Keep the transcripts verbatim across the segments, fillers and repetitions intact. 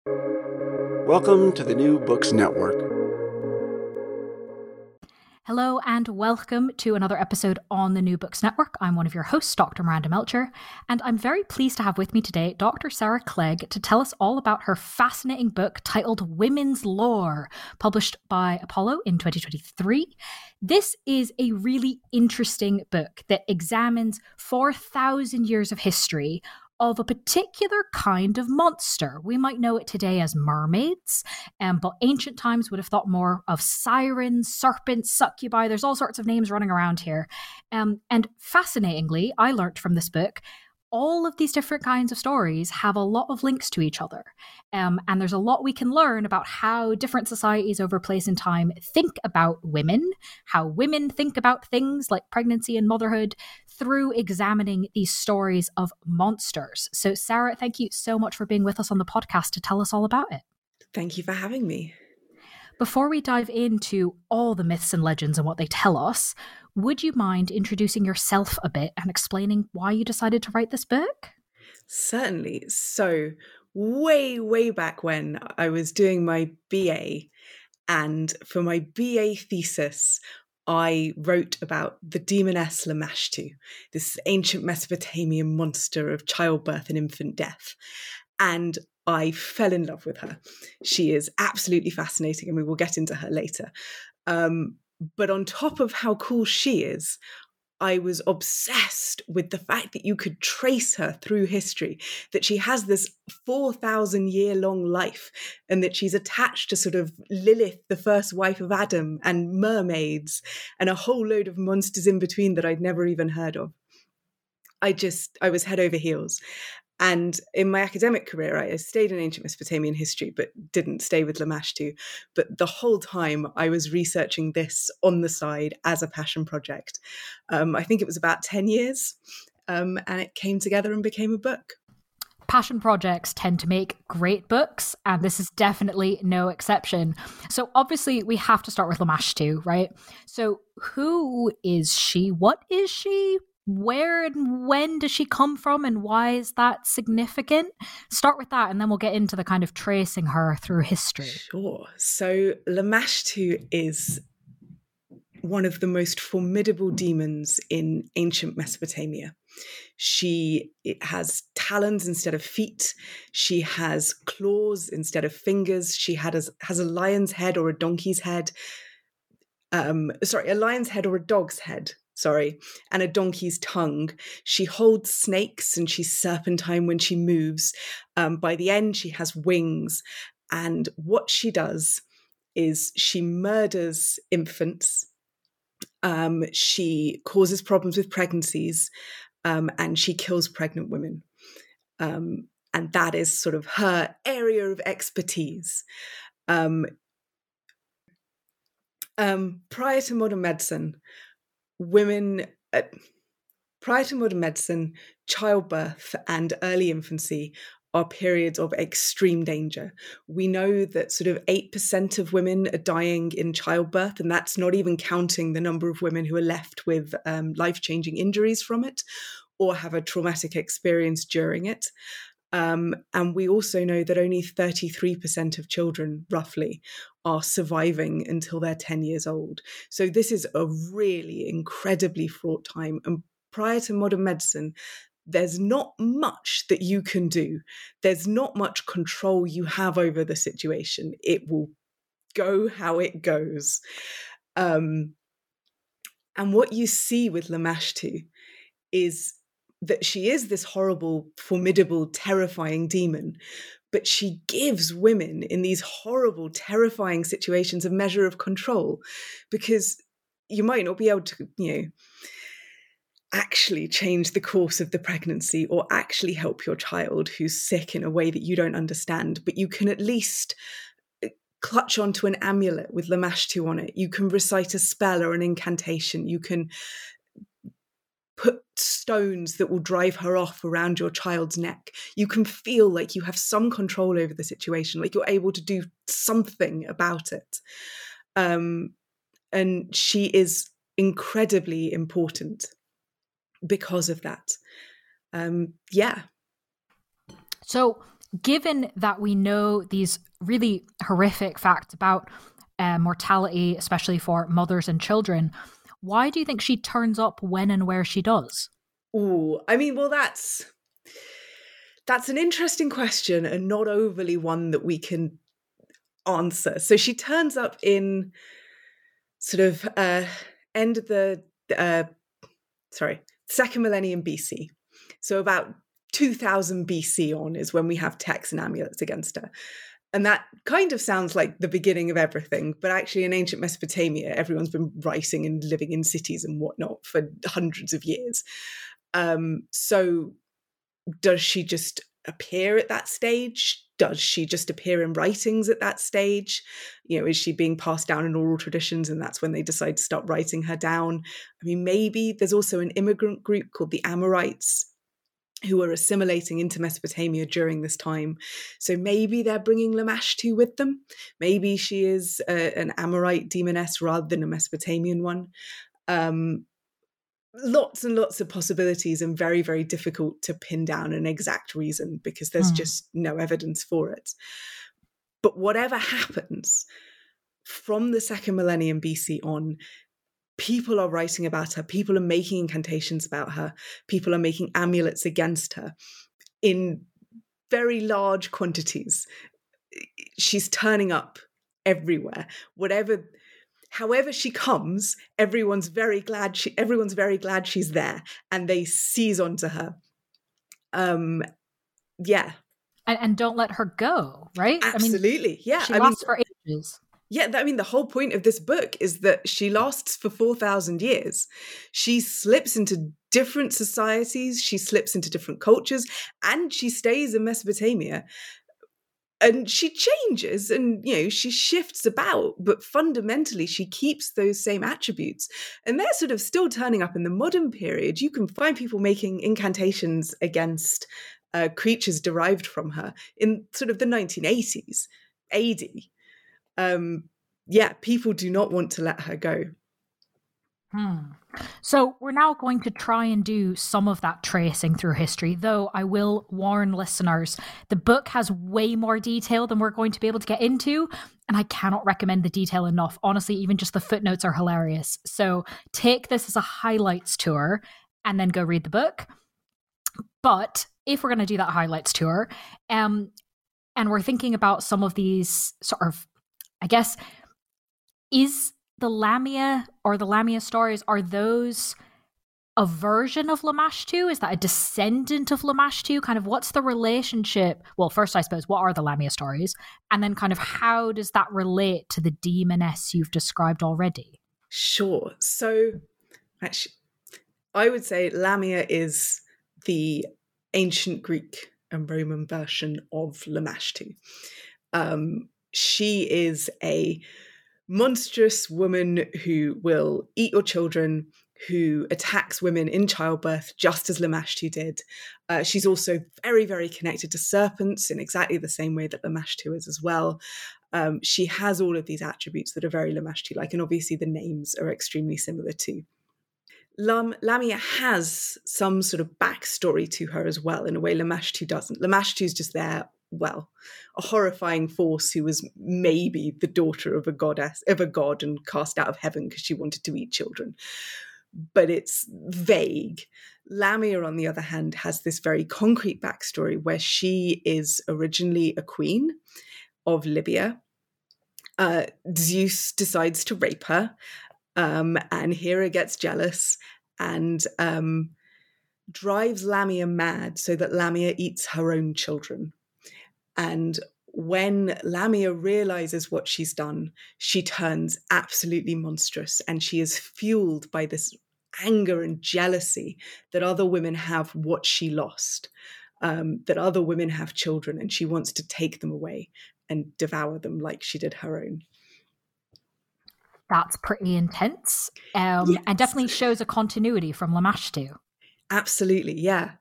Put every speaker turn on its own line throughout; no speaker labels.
Welcome to the New Books Network.
Hello and welcome to another episode on the New Books Network. I'm one of your hosts, Doctor Miranda Melcher, and I'm very pleased to have with me today Doctor Sarah Clegg to tell us all about her fascinating book titled Women's Lore, published by Apollo in twenty twenty-three. This is a really interesting book that examines four thousand years of history of a particular kind of monster. We might know it today as mermaids, um, but ancient times would have thought more of sirens, serpents, succubi. There's all sorts of names running around here. Um, and fascinatingly, I learnt from this book, all of these different kinds of stories have a lot of links to each other. Um, and there's a lot we can learn about how different societies over place and time think about women, how women think about things like pregnancy and motherhood through examining these stories of monsters. So Sarah, thank you so much for being with us on the podcast to tell us all about it.
Thank you for having me.
Before we dive into all the myths and legends and what they tell us, would you mind introducing yourself a bit and explaining why you decided to write this book?
Certainly. So way, way back when I was doing my B A, and for my B A thesis, I wrote about the demoness Lamashtu, this ancient Mesopotamian monster of childbirth and infant death. And I fell in love with her. She is absolutely fascinating, and we will get into her later. Um, but on top of how cool she is, I was obsessed with the fact that you could trace her through history, that she has this four thousand year long life, and that she's attached to sort of Lilith, the first wife of Adam, and mermaids, and a whole load of monsters in between that I'd never even heard of. I just, I was head over heels. And in my academic career, I stayed in ancient Mesopotamian history, but didn't stay with Lamashtu. But the whole time I was researching this on the side as a passion project. Um, I think it was about ten years, um, and it came together and became a book.
Passion projects tend to make great books, and this is definitely no exception. So obviously we have to start with Lamashtu, right? So who is she? What is she? Where and when does she come from, and why is that significant? Start with that, and then we'll get into the kind of tracing her through history.
Sure. So Lamashtu is one of the most formidable demons in ancient Mesopotamia. She has talons instead of feet. She has claws instead of fingers. She had a, has a lion's head or a donkey's head. Um, sorry, a lion's head or a dog's head. Sorry, and a donkey's tongue. She holds snakes and she's serpentine when she moves. Um, by the end, she has wings. And what she does is she murders infants. Um, she causes problems with pregnancies, um, and she kills pregnant women. Um, and that is sort of her area of expertise. Um, um, prior to modern medicine, Women, uh, prior to modern medicine, childbirth and early infancy are periods of extreme danger. We know that sort of eight percent of women are dying in childbirth, and that's not even counting the number of women who are left with um, life-changing injuries from it or have a traumatic experience during it. Um, and we also know that only thirty-three percent of children, roughly, are surviving until they're ten years old. So this is a really incredibly fraught time. And prior to modern medicine, there's not much that you can do. There's not much control you have over the situation. It will go how it goes. Um, and what you see with Lamashtu is that she is this horrible, formidable, terrifying demon, but she gives women in these horrible, terrifying situations a measure of control, because you might not be able to, you know, actually change the course of the pregnancy or actually help your child who's sick in a way that you don't understand, but you can at least clutch onto an amulet with Lamashtu on it. You can recite a spell or an incantation. You can put stones that will drive her off around your child's neck. You can feel like you have some control over the situation, like you're able to do something about it. Um, and she is incredibly important because of that. Um, yeah.
So given that we know these really horrific facts about uh, mortality, especially for mothers and children, why do you think she turns up when and where she does?
Ooh, I mean, well, that's that's an interesting question and not overly one that we can answer. So she turns up in sort of uh, end of the uh, sorry second millennium B C. So about two thousand B C on is when we have texts and amulets against her. And that kind of sounds like the beginning of everything, but actually in ancient Mesopotamia, everyone's been writing and living in cities and whatnot for hundreds of years. Um, so does she just appear at that stage? Does she just appear in writings at that stage? You know, is she being passed down in oral traditions and that's when they decide to start writing her down? I mean, maybe there's also an immigrant group called the Amorites who are assimilating into Mesopotamia during this time. So maybe they're bringing Lamashtu with them. Maybe she is a, an Amorite demoness rather than a Mesopotamian one. Um, lots and lots of possibilities and very, very difficult to pin down an exact reason because there's mm. just no evidence for it. But whatever happens, from the second millennium B C on, people are writing about her, people are making incantations about her, people are making amulets against her in very large quantities. She's turning up everywhere. Whatever, however she comes, everyone's very glad she everyone's very glad she's there and they seize onto her. Um yeah.
And, and don't let her go, right?
Absolutely. I mean, yeah.
She
I
lasts
mean,
for ages.
Yeah, I mean, the whole point of this book is that she lasts for four thousand years. She slips into different societies, she slips into different cultures, and she stays in Mesopotamia. And she changes and, you know, she shifts about, but fundamentally she keeps those same attributes. And they're sort of still turning up in the modern period. You can find people making incantations against uh, creatures derived from her in sort of the nineteen eighties, A D. Um, yeah, people do not want to let her go.
Hmm. So we're now going to try and do some of that tracing through history, though I will warn listeners, the book has way more detail than we're going to be able to get into, and I cannot recommend the detail enough. Honestly, even just the footnotes are hilarious. So take this as a highlights tour and then go read the book. But if we're going to do that highlights tour, um, and we're thinking about some of these sort of, I guess, is the Lamia or the Lamia stories, are those a version of Lamashtu? Is that a descendant of Lamashtu? Kind of what's the relationship? Well, first, I suppose, what are the Lamia stories? And then kind of how does that relate to the demoness you've described already?
Sure. So actually, I would say Lamia is the ancient Greek and Roman version of Lamashtu. Um, she is a monstrous woman who will eat your children, who attacks women in childbirth, just as Lamashtu did. Uh, she's also very, very connected to serpents in exactly the same way that Lamashtu is as well. Um, she has all of these attributes that are very Lamashtu-like, and obviously the names are extremely similar too. Lam- Lamia has some sort of backstory to her as well, in a way Lamashtu doesn't. Lamashtu's just there, well, a horrifying force who was maybe the daughter of a goddess, of a god, and cast out of heaven because she wanted to eat children. But it's vague. Lamia, on the other hand, has this very concrete backstory where she is originally a queen of Libya. Uh, Zeus decides to rape her, um, and Hera gets jealous and um, drives Lamia mad so that Lamia eats her own children. And when Lamia realizes what she's done, she turns absolutely monstrous, and she is fueled by this anger and jealousy that other women have what she lost, um, that other women have children, and she wants to take them away and devour them like she did her own.
That's pretty intense, um, yes. And definitely shows a continuity from Lamashtu.
Absolutely, yeah.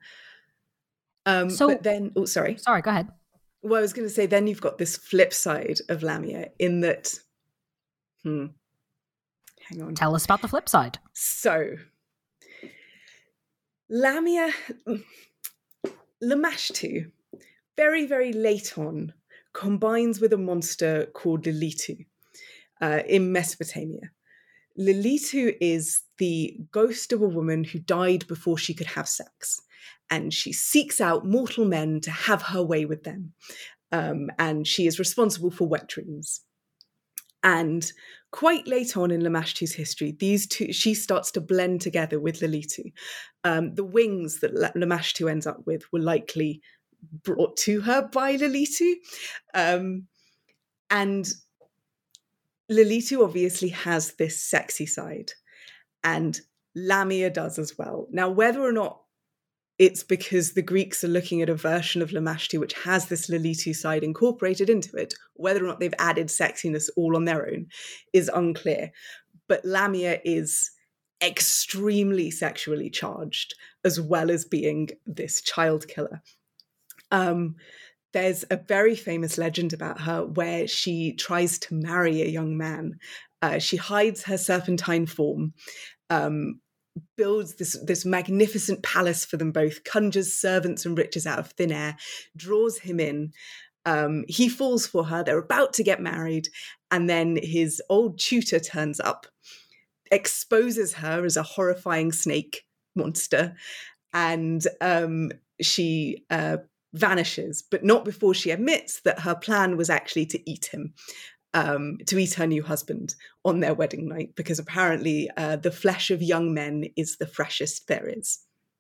Um, so, but then, oh, sorry.
Sorry, go ahead.
Well, I was going to say, then you've got this flip side of Lamia in that, hmm, hang on.
Tell us about the flip side.
So, Lamia, Lamashtu very, very late on, combines with a monster called Lilitu uh, in Mesopotamia. Lilitu is the ghost of a woman who died before she could have sex, and she seeks out mortal men to have her way with them. Um, and she is responsible for wet dreams. And quite late on in Lamashtu's history, these two, she starts to blend together with Lilitu. Um, the wings that Lamashtu ends up with were likely brought to her by Lilitu. Um, and Lilitu obviously has this sexy side, and Lamia does as well. Now, whether or not it's because the Greeks are looking at a version of Lamashtu which has this Lilitu side incorporated into it, whether or not they've added sexiness all on their own is unclear. But Lamia is extremely sexually charged, as well as being this child killer. Um, there's a very famous legend about her where she tries to marry a young man. Uh, she hides her serpentine form, um, builds this, this magnificent palace for them both, conjures servants and riches out of thin air, draws him in. Um, he falls for her. They're about to get married. And then his old tutor turns up, exposes her as a horrifying snake monster, and um, she uh, vanishes, but not before she admits that her plan was actually to eat him. Um, to eat her new husband on their wedding night, because apparently uh, the flesh of young men is the freshest there is.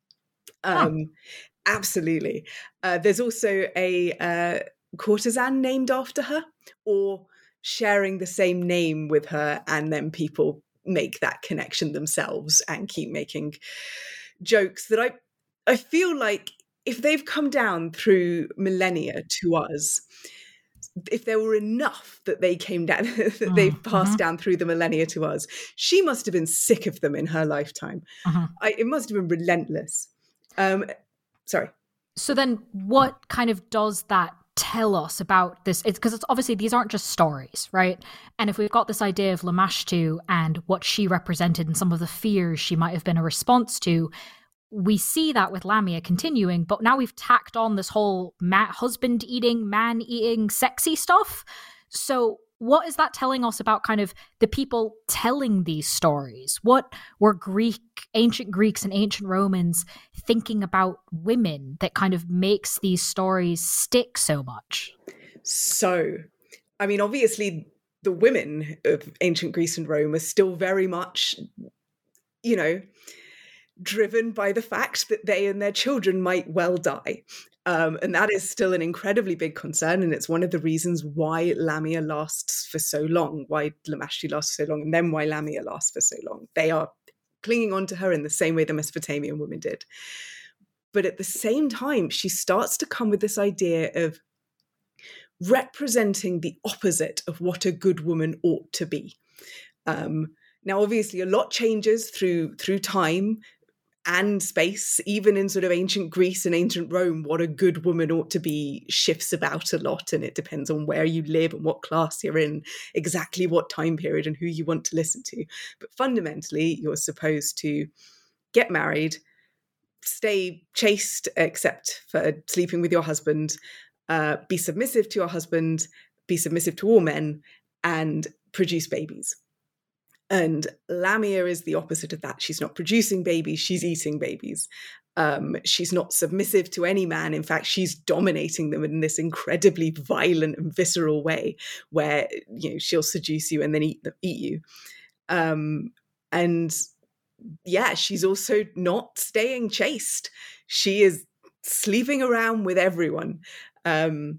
Um, oh. Absolutely. Uh, there's also a uh, courtesan named after her, or sharing the same name with her, and then people make that connection themselves and keep making jokes that I, I feel like if they've come down through millennia to us, if there were enough that they came down, that they've passed mm-hmm. down through the millennia to us, she must have been sick of them in her lifetime. Uh-huh. I, it must have been relentless. Um, sorry.
So then what kind of does that tell us about this? It's because it's obviously these aren't just stories, right? And if we've got this idea of Lamashtu and what she represented and some of the fears she might have been a response to, we see that with Lamia continuing, but now we've tacked on this whole ma- husband-eating, man-eating, sexy stuff. So what is that telling us about kind of the people telling these stories? What were Greek, ancient Greeks and ancient Romans thinking about women that kind of makes these stories stick so much?
So, I mean, obviously the women of ancient Greece and Rome are still very much, you know, driven by the fact that they and their children might well die. Um, and that is still an incredibly big concern. And it's one of the reasons why Lamia lasts for so long, why Lamashtu lasts for so long, and then why Lamia lasts for so long. They are clinging on to her in the same way the Mesopotamian women did. But at the same time, she starts to come with this idea of representing the opposite of what a good woman ought to be. Um, now, obviously, a lot changes through through time and space. Even in sort of ancient Greece and ancient Rome, what a good woman ought to be shifts about a lot, and it depends on where you live and what class you're in, exactly what time period and who you want to listen to. But fundamentally, you're supposed to get married, stay chaste except for sleeping with your husband, uh, be submissive to your husband, be submissive to all men, and produce babies. And Lamia is the opposite of that. She's not producing babies, she's eating babies. Um, she's not submissive to any man. In fact, she's dominating them in this incredibly violent and visceral way where, you know, she'll seduce you and then eat, eat you. Um, and yeah, she's also not staying chaste. She is sleeping around with everyone. Um,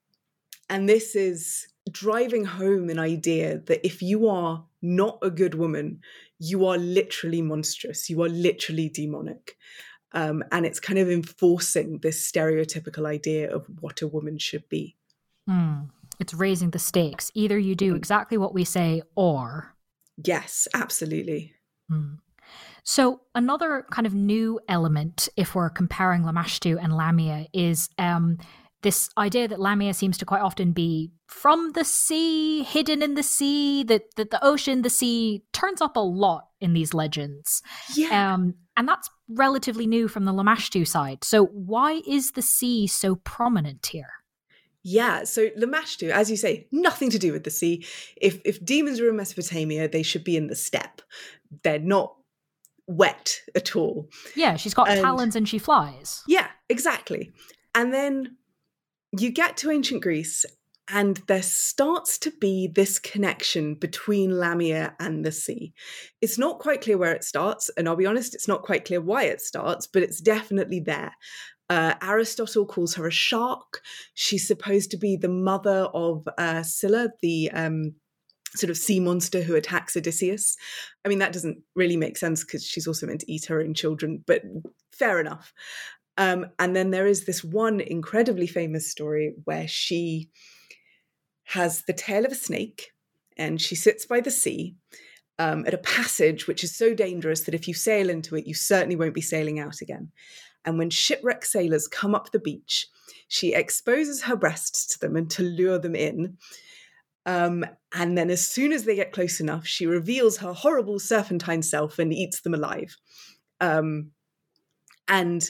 and this is driving home an idea that if you are not a good woman, you are literally monstrous. You are literally demonic. Um, and it's kind of enforcing this stereotypical idea of what a woman should be.
Mm. It's raising the stakes. Either you do exactly what we say or...
Yes, absolutely.
Mm. So another kind of new element, if we're comparing Lamashtu and Lamia, is um, this idea that Lamia seems to quite often be from the sea, hidden in the sea, that, that the ocean, the sea turns up a lot in these legends.
Yeah.
Um, and that's relatively new from the Lamashtu side. So why is the sea so prominent here?
Yeah, so Lamashtu, as you say, nothing to do with the sea. If if demons are in Mesopotamia, they should be in the steppe. They're not wet at all.
Yeah, she's got
And-
talons and she flies.
Yeah, exactly. And then you get to ancient Greece, and there starts to be this connection between Lamia and the sea. It's not quite clear where it starts, and I'll be honest, it's not quite clear why it starts, but it's definitely there. Uh, Aristotle calls her a shark. She's supposed to be the mother of uh, Scylla, the um, sort of sea monster who attacks Odysseus. I mean, that doesn't really make sense because she's also meant to eat her own children, but fair enough. Um, and then there is this one incredibly famous story where she has the tail of a snake and she sits by the sea um, at a passage which is so dangerous that if you sail into it, you certainly won't be sailing out again. And when shipwrecked sailors come up the beach, she exposes her breasts to them and to lure them in. Um, and then as soon as they get close enough, she reveals her horrible serpentine self and eats them alive. Um, and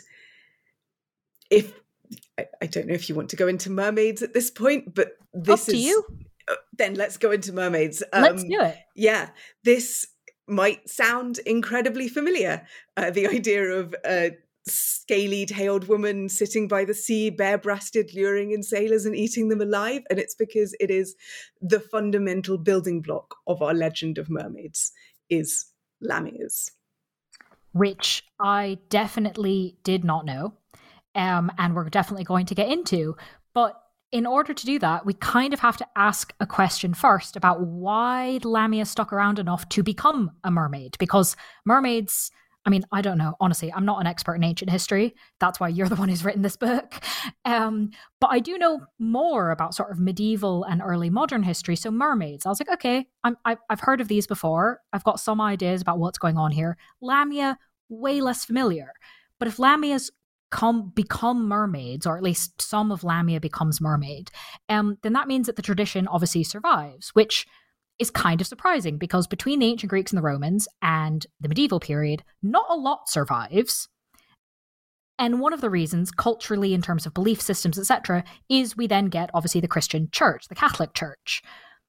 if, I, I don't know if you want to go into mermaids at this point, but this
Up to
is...
you.
Then let's go into mermaids. Um,
Let's do it.
Yeah, this might sound incredibly familiar. Uh, the idea of a scaly-tailed woman sitting by the sea, bare-breasted, luring in sailors and eating them alive. And it's because it is the fundamental building block of our legend of mermaids, is Lamias.
Which I definitely did not know, um, and we're definitely going to get into. But in order to do that, we kind of have to ask a question first about why Lamia stuck around enough to become a mermaid. Because mermaids, I mean, I don't know. Honestly, I'm not an expert in ancient history. That's why you're the one who's written this book. Um, but I do know more about sort of medieval and early modern history. So mermaids, I was like, okay, I'm, I've, I've heard of these before. I've got some ideas about what's going on here. Lamia, way less familiar. But if Lamia's come become mermaids, or at least some of Lamia becomes mermaid, um, then that means that the tradition obviously survives, which is kind of surprising because between the ancient Greeks and the Romans and the medieval period, not a lot survives. And one of the reasons, culturally, in terms of belief systems, et cetera, is we then get obviously the Christian Church, the Catholic Church.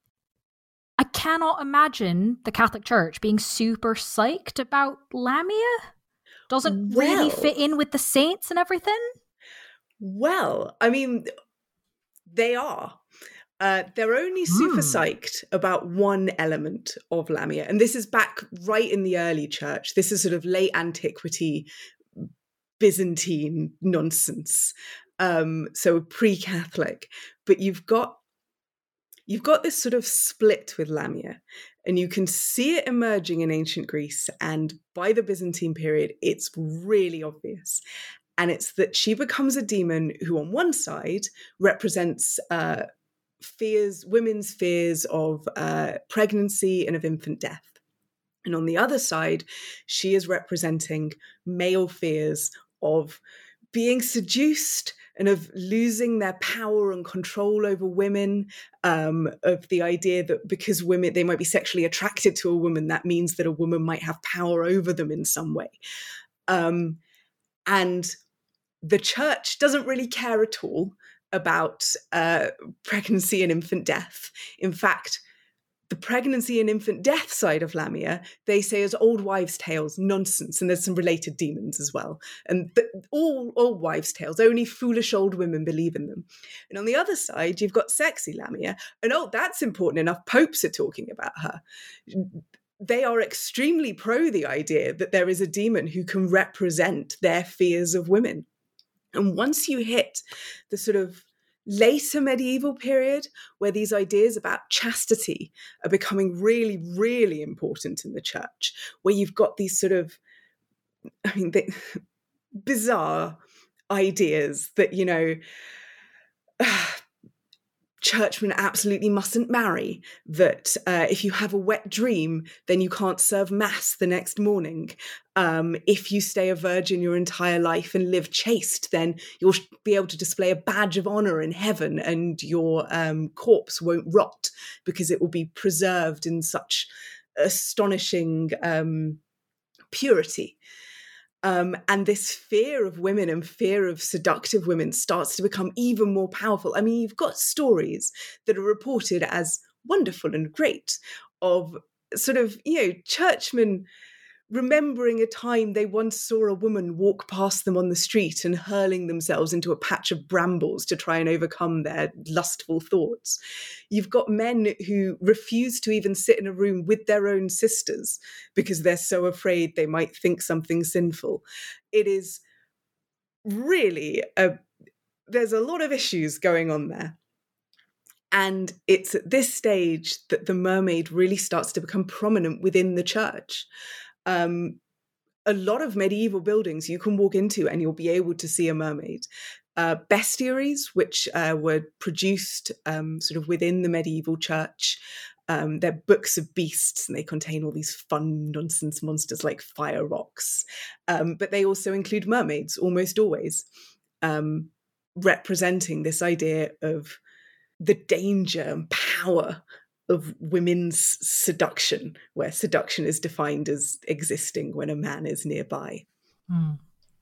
I cannot imagine the Catholic Church being super psyched about Lamia. Doesn't
Well,
really fit in with the saints and everything.
Well, I mean, they are. Uh, they're only super
Hmm.
psyched about one element of Lamia. And this is back right in the early church. This is sort of late antiquity, Byzantine nonsense. Um, so pre-Catholic. But you've got you've got this sort of split with Lamia. And you can see it emerging in ancient Greece. And by the Byzantine period, it's really obvious. And it's that she becomes a demon who, on one side, represents uh, fears, women's fears of uh, pregnancy and of infant death. And on the other side, she is representing male fears of being seduced and of losing their power and control over women, um, of the idea that because women, they might be sexually attracted to a woman, that means that a woman might have power over them in some way. Um, and the church doesn't really care at all about uh, pregnancy and infant death. In fact, the pregnancy and infant death side of Lamia, they say is old wives' tales, nonsense, and there's some related demons as well. And th- all old wives' tales, only foolish old women believe in them. And on the other side, you've got sexy Lamia, and oh, that's important enough, popes are talking about her. They are extremely pro the idea that there is a demon who can represent their fears of women. And once you hit the sort of later medieval period, where these ideas about chastity are becoming really, really important in the church, where you've got these sort of, I mean, they, bizarre ideas that, you know, churchmen absolutely mustn't marry, that uh, if you have a wet dream, then you can't serve mass the next morning. Um, if you stay a virgin your entire life and live chaste, then you'll be able to display a badge of honor in heaven, and your um, corpse won't rot because it will be preserved in such astonishing um, purity. Um, and this fear of women and fear of seductive women starts to become even more powerful. I mean, you've got stories that are reported as wonderful and great of sort of, you know, churchmen remembering a time they once saw a woman walk past them on the street and hurling themselves into a patch of brambles to try and overcome their lustful thoughts. You've got men who refuse to even sit in a room with their own sisters because they're so afraid they might think something sinful. It is really a, there's a lot of issues going on there. And it's at this stage that the mermaid really starts to become prominent within the church. Um, a lot of medieval buildings you can walk into and you'll be able to see a mermaid. Uh, bestiaries, which uh, were produced um, sort of within the medieval church, um, they're books of beasts and they contain all these fun nonsense monsters like fire rocks. Um, but they also include mermaids almost always, um, representing this idea of the danger and power of women's seduction, where seduction is defined as existing when a man is nearby.
Mm.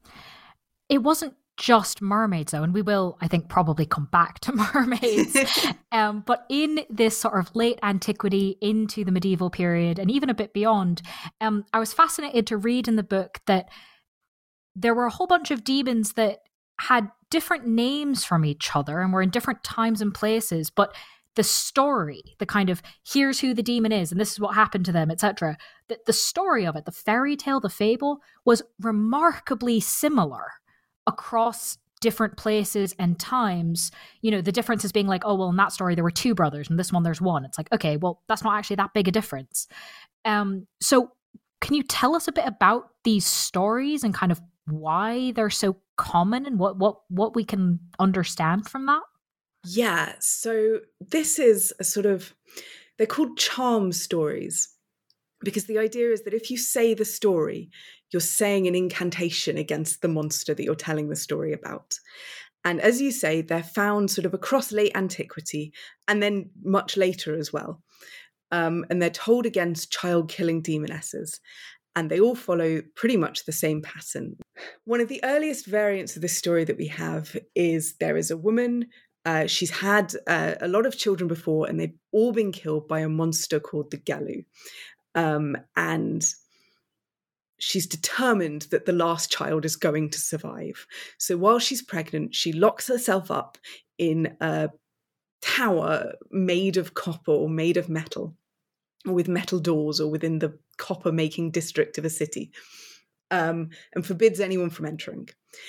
It wasn't just mermaids, though, and we will, I think, probably come back to mermaids. um, but in this sort of late antiquity into the medieval period, and even a bit beyond, um, I was fascinated to read in the book that there were a whole bunch of demons that had different names from each other and were in different times and places, but the story, the kind of here's who the demon is and this is what happened to them, et cetera. The, the story of it, the fairy tale, the fable, was remarkably similar across different places and times. You know, the difference is being like, oh, well, in that story there were two brothers and this one there's one. It's like, okay, well, that's not actually that big a difference. Um, so can you tell us a bit about these stories and kind of why they're so common and what what what we can understand from that?
Yeah, so this is a sort of, they're called charm stories, because the idea is that if you say the story, you're saying an incantation against the monster that you're telling the story about. And as you say, they're found sort of across late antiquity and then much later as well. Um, and they're told against child-killing demonesses. And they all follow pretty much the same pattern. One of the earliest variants of this story that we have is there is a woman. Uh, she's had uh, a lot of children before, and they've all been killed by a monster called the Galu. Um, and she's determined that the last child is going to survive. So while she's pregnant, she locks herself up in a tower made of copper or made of metal, or with metal doors, or within the copper-making district of a city, um, and forbids anyone from entering.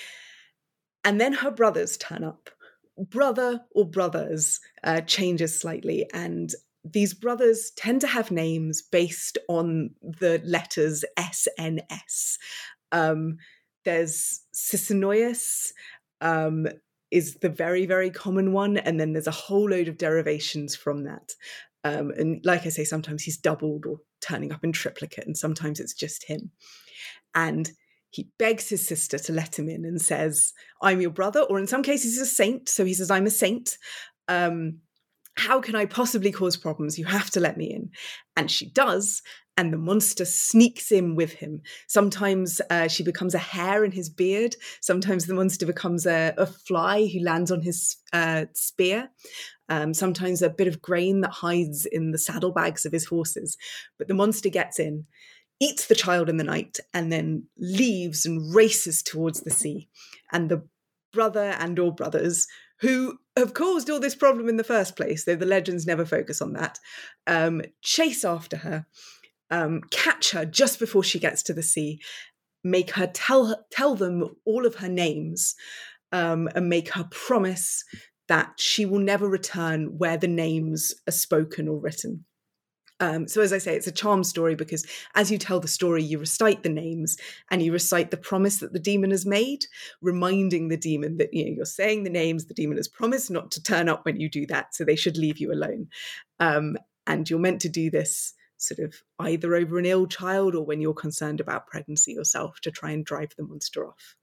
And then her brothers turn up. Brother or brothers uh, changes slightly, and these brothers tend to have names based on the letters S N S. Um, there's Sisinoius, um, is the very, very common one, and then there's a whole load of derivations from that. Um, and like I say, sometimes he's doubled or turning up in triplicate, and sometimes it's just him. And he begs his sister to let him in and says, I'm your brother, or in some cases he's a saint, so he says, I'm a saint. Um, how can I possibly cause problems? You have to let me in. And she does, and the monster sneaks in with him. Sometimes uh, she becomes a hair in his beard. Sometimes the monster becomes a, a fly who lands on his uh, spear. Um, sometimes a bit of grain that hides in the saddlebags of his horses. But the monster gets in, eats the child in the night, and then leaves and races towards the sea. And the brother and or brothers, who have caused all this problem in the first place, though the legends never focus on that, um, chase after her, um, catch her just before she gets to the sea, make her tell her, tell them all of her names, um, and make her promise that she will never return where the names are spoken or written. Um, so as I say, it's a charm story because as you tell the story, you recite the names and you recite the promise that the demon has made, reminding the demon that, you know, you're saying the names, the demon has promised not to turn up when you do that, so they should leave you alone. Um, and you're meant to do this sort of either over an ill child or when you're concerned about pregnancy yourself to try and drive the monster off.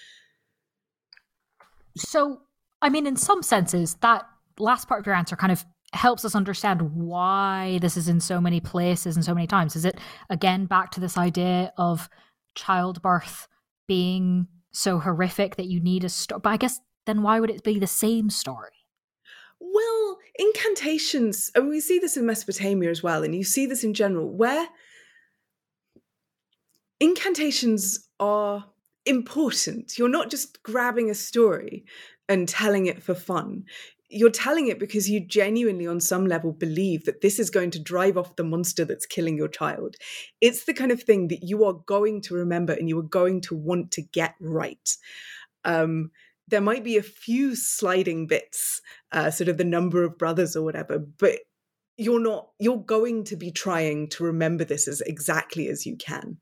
So, I mean, in some senses, that last part of your answer kind of helps us understand why this is in so many places and so many times. Is it, again, back to this idea of childbirth being so horrific that you need a story? But I guess then why would it be the same story?
Well, incantations, and we see this in Mesopotamia as well, and you see this in general, where incantations are important. You're not just grabbing a story and telling it for fun. You're telling it because you genuinely, on some level, believe that this is going to drive off the monster that's killing your child. It's the kind of thing that you are going to remember and you are going to want to get right. Um, there might be a few sliding bits, uh, sort of the number of brothers or whatever, but you're not, you're going to be trying to remember this as exactly as you can.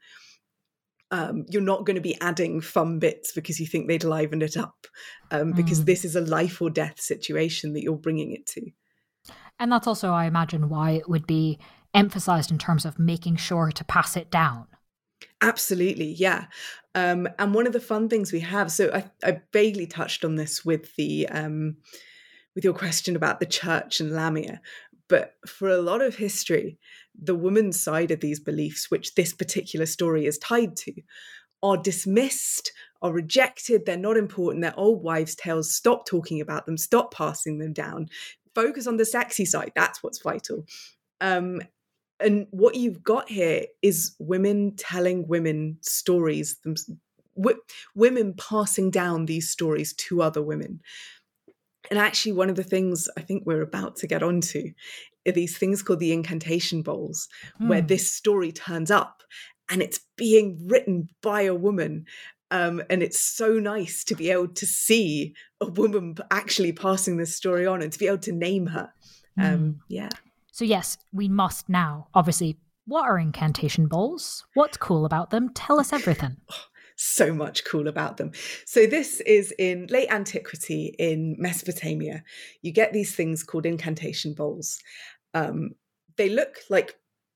Um, you're not going to be adding fun bits because you think they'd liven it up, um, because mm. this is a life or death situation that you're bringing it to.
And that's also, I imagine, why it would be emphasized in terms of making sure to pass it down.
Absolutely, yeah. Um, and one of the fun things we have, so I, I vaguely touched on this with the um, with your question about the church and Lamia, but for a lot of history, the woman's side of these beliefs, which this particular story is tied to, are dismissed, are rejected, they're not important, they're old wives' tales, stop talking about them, stop passing them down, focus on the sexy side, that's what's vital. Um, and what you've got here is women telling women stories, them, w- women passing down these stories to other women. And actually, one of the things I think we're about to get onto are these things called the incantation bowls, mm. where this story turns up and it's being written by a woman. Um, and it's so nice to be able to see a woman actually passing this story on and to be able to name her. Um, mm. Yeah.
So yes, we must now, obviously, what are incantation bowls? What's cool about them? Tell us everything.
So much cool about them. So this is in late antiquity in Mesopotamia. You get these things called incantation bowls. Um, they look like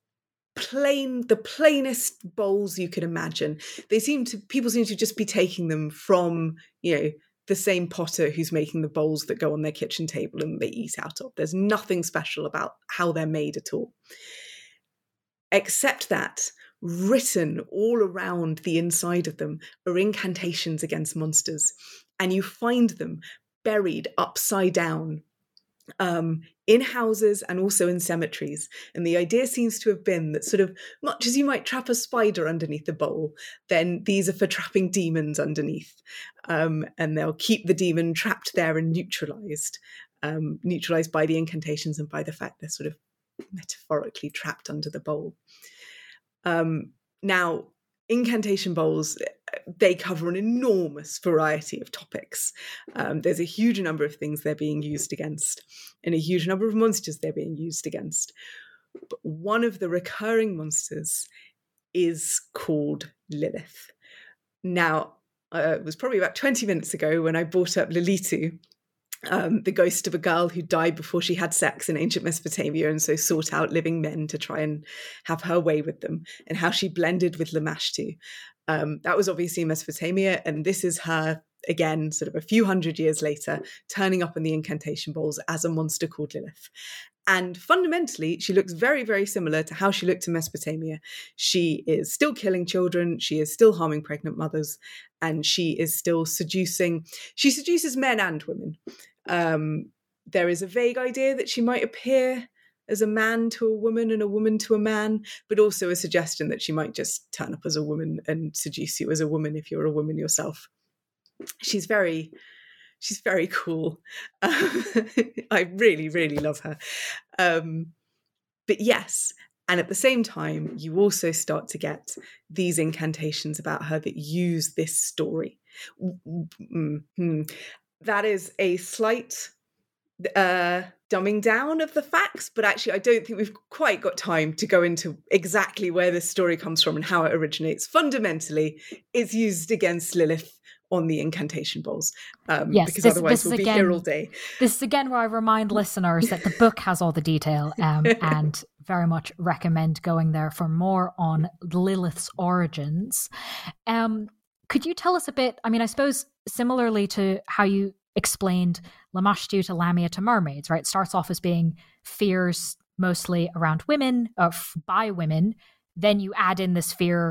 plain, the plainest bowls you could imagine. They seem to, people seem to just be taking them from, you know, the same potter who's making the bowls that go on their kitchen table and they eat out of. There's nothing special about how they're made at all. Except that written all around the inside of them are incantations against monsters. And you find them buried upside down um, in houses and also in cemeteries. And the idea seems to have been that sort of much as you might trap a spider underneath a bowl, then these are for trapping demons underneath. Um, and they'll keep the demon trapped there and neutralized, um, neutralized by the incantations and by the fact they're sort of metaphorically trapped under the bowl. Um, now, incantation bowls, they cover an enormous variety of topics. Um, there's a huge number of things they're being used against and a huge number of monsters they're being used against. But one of the recurring monsters is called Lilith. Now, uh, it was probably about twenty minutes ago when I brought up Lilitu, Um, the ghost of a girl who died before she had sex in ancient Mesopotamia and so sought out living men to try and have her way with them, and how she blended with Lamashtu. Um, that was obviously in Mesopotamia, and this is her, again, sort of a few hundred years later, turning up in the incantation bowls as a monster called Lilith. And fundamentally, she looks very, very similar to how she looked in Mesopotamia. She is still killing children, she is still harming pregnant mothers, and she is still seducing. She seduces men and women. Um, there is a vague idea that she might appear as a man to a woman and a woman to a man, but also a suggestion that she might just turn up as a woman and seduce you as a woman if you're a woman yourself. She's very... She's very cool. Um, I really, really love her. Um, but yes, and at the same time, you also start to get these incantations about her that use this story. Mm-hmm. That is a slight uh, dumbing down of the facts, but actually I don't think we've quite got time to go into exactly where this story comes from and how it originates. Fundamentally, it's used against Lilith on the incantation bowls, um,
yes,
because
this,
otherwise
this
we'll be
again,
here all day.
This is again where I remind listeners that the book has all the detail, um, and very much recommend going there for more on Lilith's origins. Um, could you tell us a bit, I mean, I suppose similarly to how you explained Lamashtu to Lamia to mermaids, right? It starts off as being fears mostly around women, uh, by women, then you add in this fear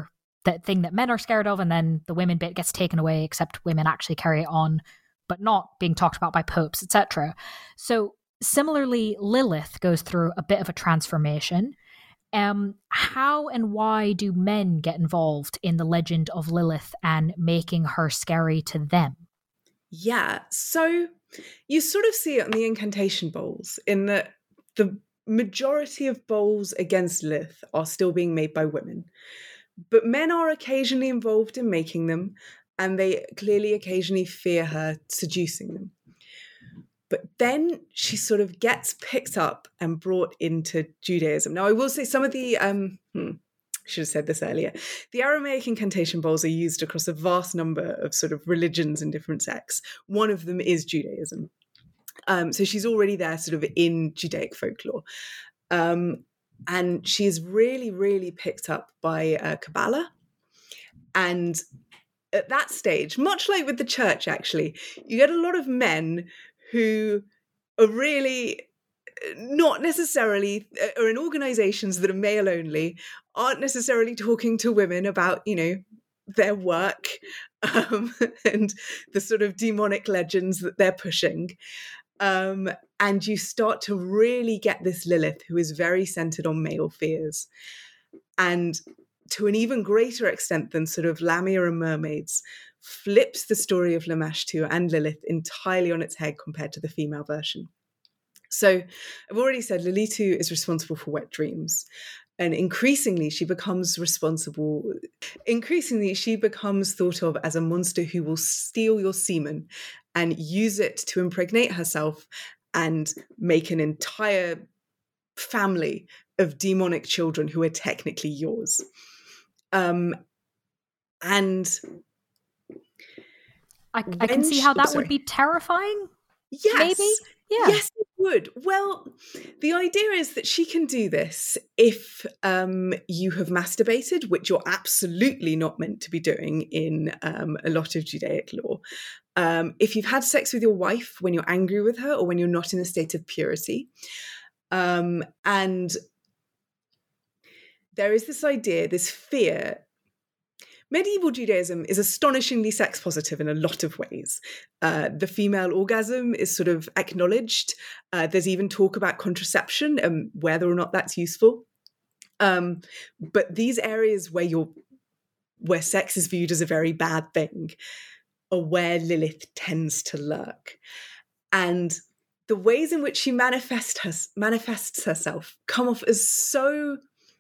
the thing that men are scared of, and then the women bit gets taken away, except women actually carry it on, but not being talked about by popes, et cetera. So similarly, Lilith goes through a bit of a transformation. Um, how and why do men get involved in the legend of Lilith and making her scary to them?
Yeah, so you sort of see it on the incantation bowls, in that the majority of bowls against Lilith are still being made by women. But men are occasionally involved in making them, and they clearly occasionally fear her seducing them. But then she sort of gets picked up and brought into Judaism. Now, I will say some of the, um, hmm, I should have said this earlier, the Aramaic incantation bowls are used across a vast number of sort of religions and different sects. One of them is Judaism. Um, so she's already there sort of in Judaic folklore. Um, and she's really, really picked up by uh, Kabbalah. And at that stage, much like with the church, actually, you get a lot of men who are really not necessarily, are in organizations that are male only, aren't necessarily talking to women about, you know, their work um, and the sort of demonic legends that they're pushing. Um, and you start to really get this Lilith who is very centered on male fears. And to an even greater extent than sort of Lamia and Mermaids, flips the story of Lamashtu and Lilith entirely on its head compared to the female version. So I've already said Lilitu is responsible for wet dreams. And increasingly, she becomes responsible, increasingly, she becomes thought of as a monster who will steal your semen and use it to impregnate herself and make an entire family of demonic children who are technically yours. Um, and
I, I can see
she,
how that
sorry.
would be terrifying.
Yes.
Maybe? Yeah.
Yes, it would. Well, the idea is that she can do this if um, you have masturbated, which you're absolutely not meant to be doing in um, a lot of Judaic law. Um, if you've had sex with your wife when you're angry with her or when you're not in a state of purity. Um, and there is this idea, this fear. Medieval Judaism is astonishingly sex positive in a lot of ways. Uh, the female orgasm is sort of acknowledged. Uh, there's even talk about contraception and whether or not that's useful. Um, but these areas where you're, where sex is viewed as a very bad thing are where Lilith tends to lurk. And the ways in which she manifest her, manifests herself come off as so...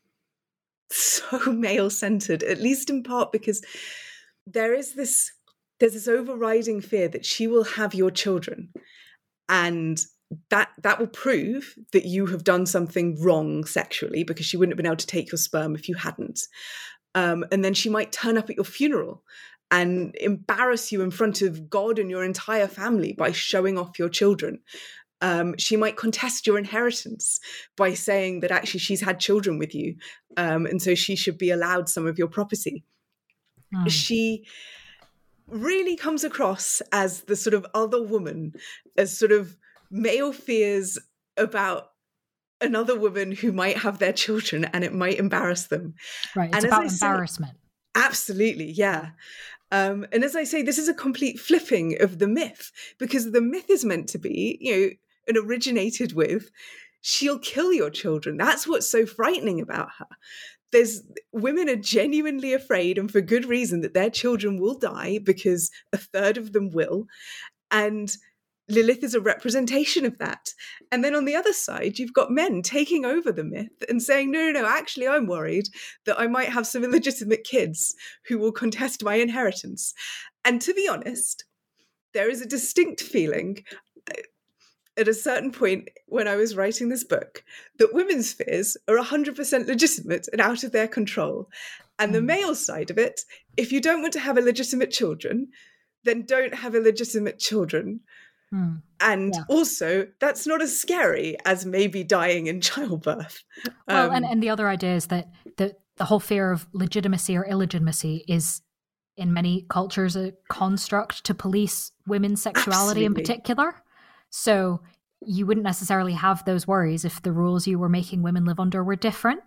so male-centered, at least in part because there is this there's this overriding fear that she will have your children, and that that will prove that you have done something wrong sexually, because she wouldn't have been able to take your sperm if you hadn't. Um, and then she might turn up at your funeral and embarrass you in front of God and your entire family by showing off your children. Um, she might contest your inheritance by saying that actually she's had children with you, um, and so she should be allowed some of your property. Mm. She really comes across as the sort of other woman, as sort of male fears about another woman who might have their children and it might embarrass them.
Right, it's
and
about embarrassment.
Say, absolutely, yeah. Um, and as I say, this is a complete flipping of the myth, because the myth is meant to be, you know, and originated with, she'll kill your children. That's what's so frightening about her. There's women are genuinely afraid, and for good reason, that their children will die, because a third of them will. And Lilith is a representation of that. And then on the other side, you've got men taking over the myth and saying, no, no, no, actually, I'm worried that I might have some illegitimate kids who will contest my inheritance. And to be honest, there is a distinct feeling at a certain point when I was writing this book that women's fears are one hundred percent legitimate and out of their control. And mm. the male side of it, if you don't want to have illegitimate children, then don't have illegitimate children. Mm. And yeah. also, that's not as scary as maybe dying in childbirth.
Well,
um,
and, and the other idea is that the, the whole fear of legitimacy or illegitimacy is, in many cultures, a construct to police women's sexuality absolutely. In particular. So you wouldn't necessarily have those worries if the rules you were making women live under were different.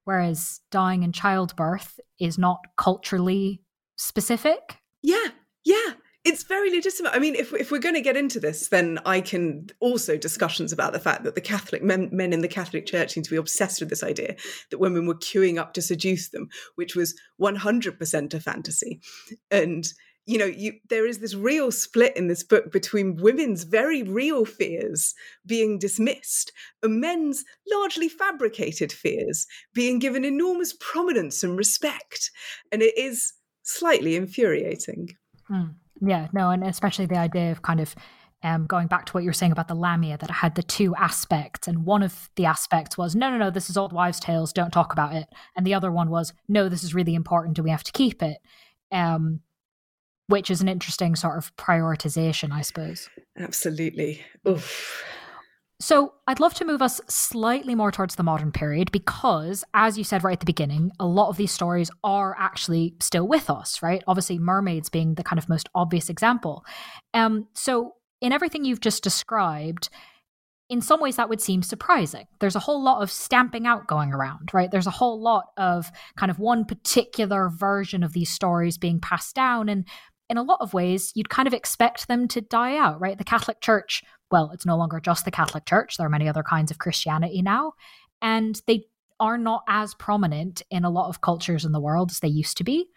whereas dying in childbirth is not culturally specific.
Yeah, yeah. It's very legitimate. I mean, if if we're going to get into this, then I can also discussions about the fact that the Catholic men, men in the Catholic Church seem to be obsessed with this idea that women were queuing up to seduce them, which was one hundred percent a fantasy. And, you know, you, there is this real split in this book between women's very real fears being dismissed and men's largely fabricated fears being given enormous prominence and respect. And it is slightly infuriating.
Hmm. Yeah, no, and especially the idea of kind of um, going back to what you were saying about the Lamia, that it had the two aspects. And one of the aspects was, no, no, no, this is old wives' tales, don't talk about it. And the other one was, no, this is really important and we have to keep it. Um, which is an interesting sort of prioritization, I suppose.
Absolutely. Oof.
So I'd love to move us slightly more towards the modern period because, as you said right at the beginning, a lot of these stories are actually still with us, right? Obviously, mermaids being the kind of most obvious example. Um, so in everything you've just described, in some ways that would seem surprising. There's a whole lot of stamping out going around, right? There's a whole lot of kind of one particular version of these stories being passed down. And in a lot of ways, you'd kind of expect them to die out, right? The Catholic Church, well, it's no longer just the Catholic Church. There are many other kinds of Christianity now. And they are not as prominent in a lot of cultures in the world as they used to be.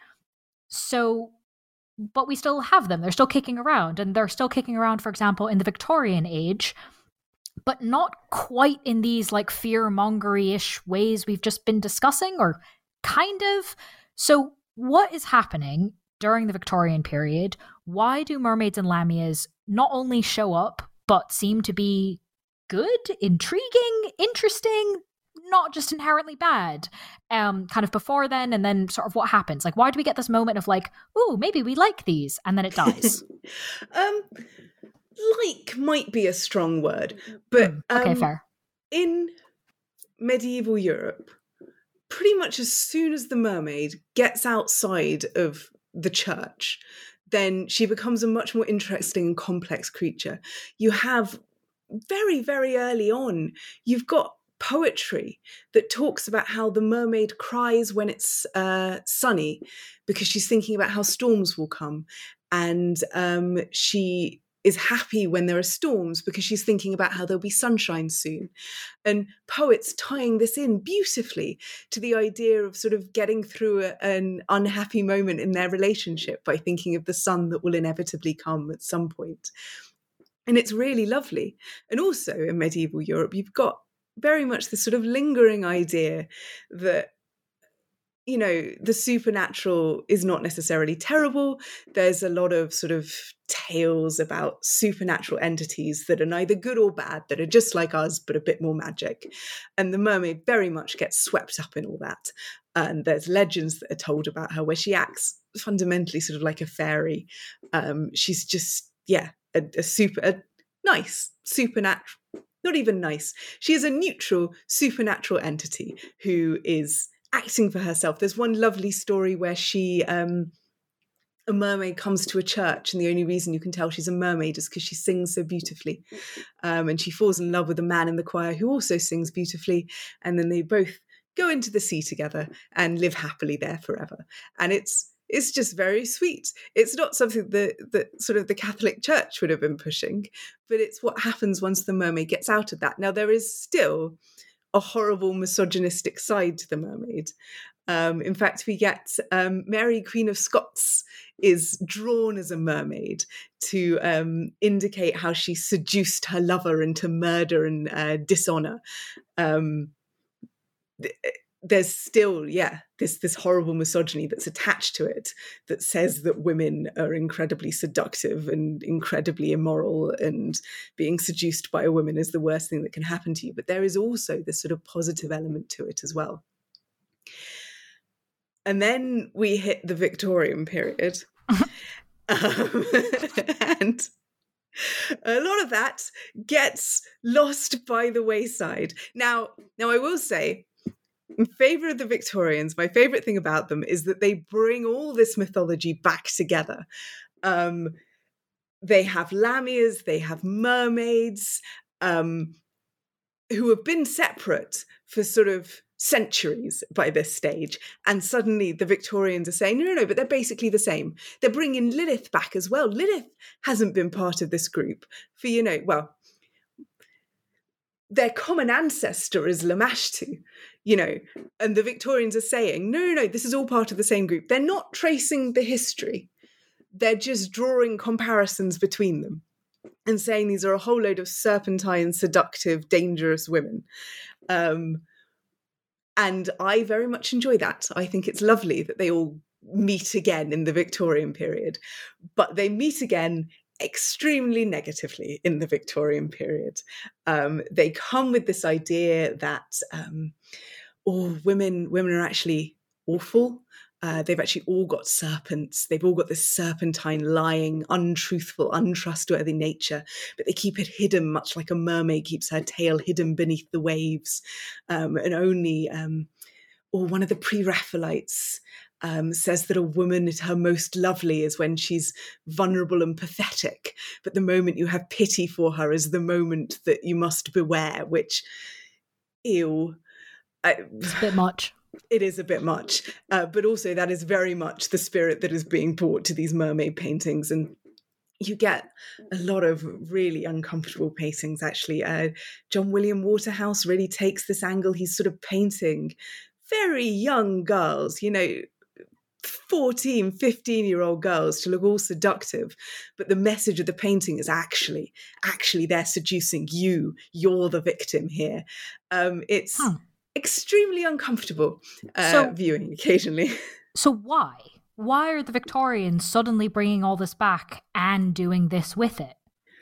So, but we still have them. They're still kicking around. And they're still kicking around, for example, in the Victorian age, but not quite in these like fear-mongery-ish ways we've just been discussing, or kind of. So what is happening during the Victorian period? Why do mermaids and lamias not only show up, but seem to be good, intriguing, interesting, not just inherently bad? Um, kind of before then, and then sort of what happens? Like, why do we get this moment of like, ooh, maybe we like these, and then it dies?
um, like might be a strong word, but
mm, okay,
um,
fair.
In medieval Europe, pretty much as soon as the mermaid gets outside of the church, then she becomes a much more interesting and complex creature. You have very, very early on, you've got poetry that talks about how the mermaid cries when it's uh, sunny because she's thinking about how storms will come. And um, she is happy when there are storms because she's thinking about how there'll be sunshine soon. And poets tying this in beautifully to the idea of sort of getting through a, an unhappy moment in their relationship by thinking of the sun that will inevitably come at some point. And it's really lovely. And also in medieval Europe, you've got very much this sort of lingering idea that, you know, the supernatural is not necessarily terrible. There's a lot of sort of tales about supernatural entities that are neither good or bad, that are just like us, but a bit more magic. And the mermaid very much gets swept up in all that. And there's legends that are told about her where she acts fundamentally sort of like a fairy. Um, she's just, yeah, a, a super, a nice supernatural, not even nice. She is a neutral supernatural entity who is acting for herself. There's one lovely story where she, um, a mermaid comes to a church, and the only reason you can tell she's a mermaid is because she sings so beautifully. Um, and she falls in love with a man in the choir who also sings beautifully. And then they both go into the sea together and live happily there forever. And it's it's just very sweet. It's not something that, that sort of the Catholic Church would have been pushing, but it's what happens once the mermaid gets out of that. Now, there is still a horrible misogynistic side to the mermaid. Um, in fact, we get um, Mary, Queen of Scots, is drawn as a mermaid to um, indicate how she seduced her lover into murder and uh, dishonor. Um, th- there's still, yeah, this this horrible misogyny that's attached to it that says that women are incredibly seductive and incredibly immoral, and being seduced by a woman is the worst thing that can happen to you. But there is also this sort of positive element to it as well. And then we hit the Victorian period. um, and a lot of that gets lost by the wayside. Now, now I will say, in favour of the Victorians, my favourite thing about them is that they bring all this mythology back together. Um, they have lamias, they have mermaids. Um, who have been separate for sort of centuries by this stage. And suddenly the Victorians are saying, no, no, no, but they're basically the same. They're bringing Lilith back as well. Lilith hasn't been part of this group for, you know, well, their common ancestor is Lamashtu, you know, and the Victorians are saying, no, no, no, this is all part of the same group. They're not tracing the history. They're just drawing comparisons between them and saying these are a whole load of serpentine, seductive, dangerous women. Um, and I very much enjoy that. I think it's lovely that they all meet again in the Victorian period, but they meet again extremely negatively in the Victorian period. Um, they come with this idea that um, oh, women women are actually awful. Uh, they've actually all got serpents. They've all got this serpentine, lying, untruthful, untrustworthy nature, but they keep it hidden, much like a mermaid keeps her tail hidden beneath the waves. Um, and only, um, or one of the pre-Raphaelites Um, says that a woman at her most lovely is when she's vulnerable and pathetic, but the moment you have pity for her is the moment that you must beware, which, ew. I,
it's a bit much.
It is a bit much, uh, but also that is very much the spirit that is being brought to these mermaid paintings. And you get a lot of really uncomfortable paintings, actually. Uh, John William Waterhouse really takes this angle. He's sort of painting very young girls, you know, fourteen, fifteen-year-old girls to look all seductive. But the message of the painting is actually, actually they're seducing you. You're the victim here. Um, it's huh. extremely uncomfortable uh, so, viewing occasionally.
So why? Why are the Victorians suddenly bringing all this back and doing this with it?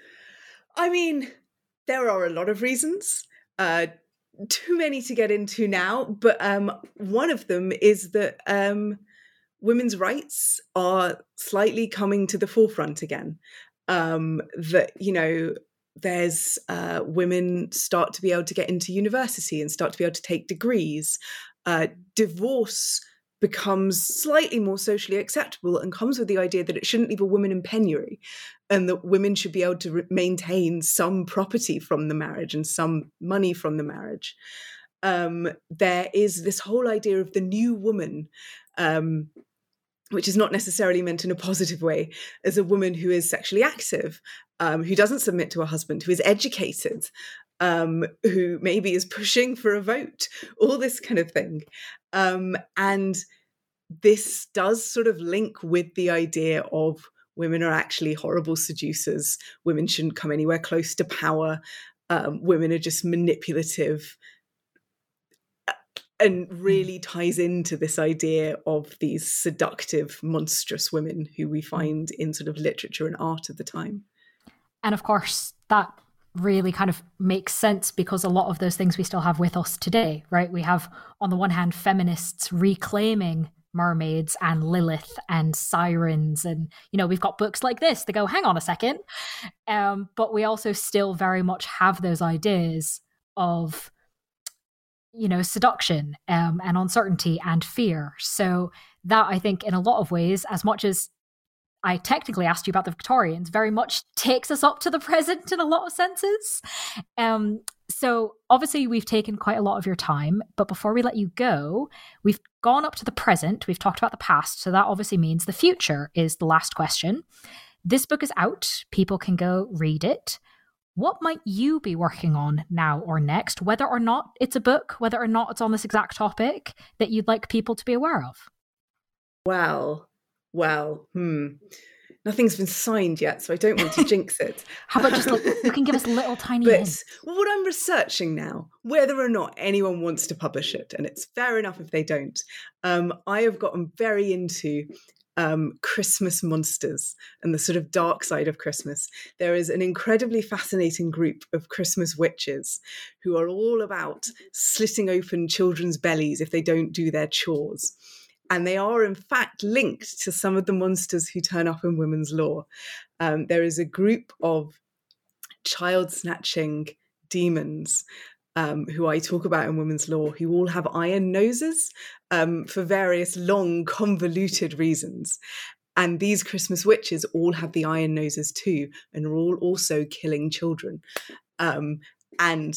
I mean, there are a lot of reasons. Uh, too many to get into now. But um, one of them is that Um, women's rights are slightly coming to the forefront again. Um, that, you know, there's uh, women start to be able to get into university and start to be able to take degrees. Uh, divorce becomes slightly more socially acceptable and comes with the idea that it shouldn't leave a woman in penury and that women should be able to re- maintain some property from the marriage and some money from the marriage. Um, there is this whole idea of the new woman, um, which is not necessarily meant in a positive way, as a woman who is sexually active, um, who doesn't submit to a husband, who is educated, um, who maybe is pushing for a vote, all this kind of thing. Um, and this does sort of link with the idea of women are actually horrible seducers. Women shouldn't come anywhere close to power. Um, women are just manipulative. And really ties into this idea of these seductive, monstrous women who we find in sort of literature and art of the time.
And of course, that really kind of makes sense because a lot of those things we still have with us today, right? We have, on the one hand, feminists reclaiming mermaids and Lilith and sirens. And, you know, we've got books like this that go, hang on a second. Um, but we also still very much have those ideas of, you know, seduction um, and uncertainty and fear. So that, I think, in a lot of ways, as much as I technically asked you about the Victorians, very much takes us up to the present in a lot of senses. Um, so obviously we've taken quite a lot of your time, but before we let you go, we've gone up to the present, we've talked about the past, so that obviously means the future is the last question. This book is out, people can go read it. What might you be working on now or next, whether or not it's a book, whether or not it's on this exact topic that you'd like people to be aware of?
Well, well, hmm. Nothing's been signed yet, so I don't want to jinx it.
How about just, like, you can give us little tiny
but,
hints.
Well, what I'm researching now, whether or not anyone wants to publish it, and it's fair enough if they don't, um, I have gotten very into Um, Christmas monsters and the sort of dark side of Christmas. There is an incredibly fascinating group of Christmas witches who are all about slitting open children's bellies if they don't do their chores. And they are, in fact, linked to some of the monsters who turn up in women's law. Um, there is a group of child-snatching demons Um, who I talk about in women's law, who all have iron noses um, for various long, convoluted reasons. And these Christmas witches all have the iron noses too, and are all also killing children. Um, and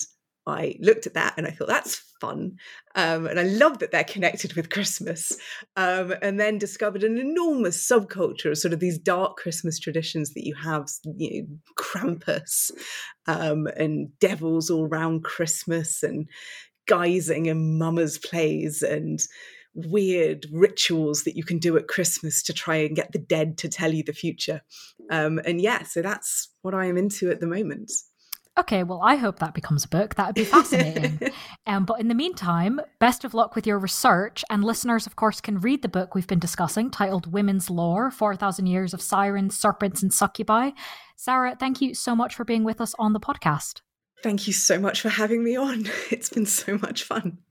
I looked at that and I thought, that's fun. Um, and I love that they're connected with Christmas. Um, and then discovered an enormous subculture of sort of these dark Christmas traditions that you have, you know, Krampus um, and devils all around Christmas and guising and mummers plays and weird rituals that you can do at Christmas to try and get the dead to tell you the future. Um, and yeah, so that's what I am into at the moment.
Okay, well, I hope that becomes a book. That would be fascinating. um, but in the meantime, best of luck with your research. And listeners, of course, can read the book we've been discussing titled Women's Lore, four thousand Years of Sirens, Serpents and Succubi. Sarah, thank you so much for being with us on the podcast.
Thank you so much for having me on. It's been so much fun.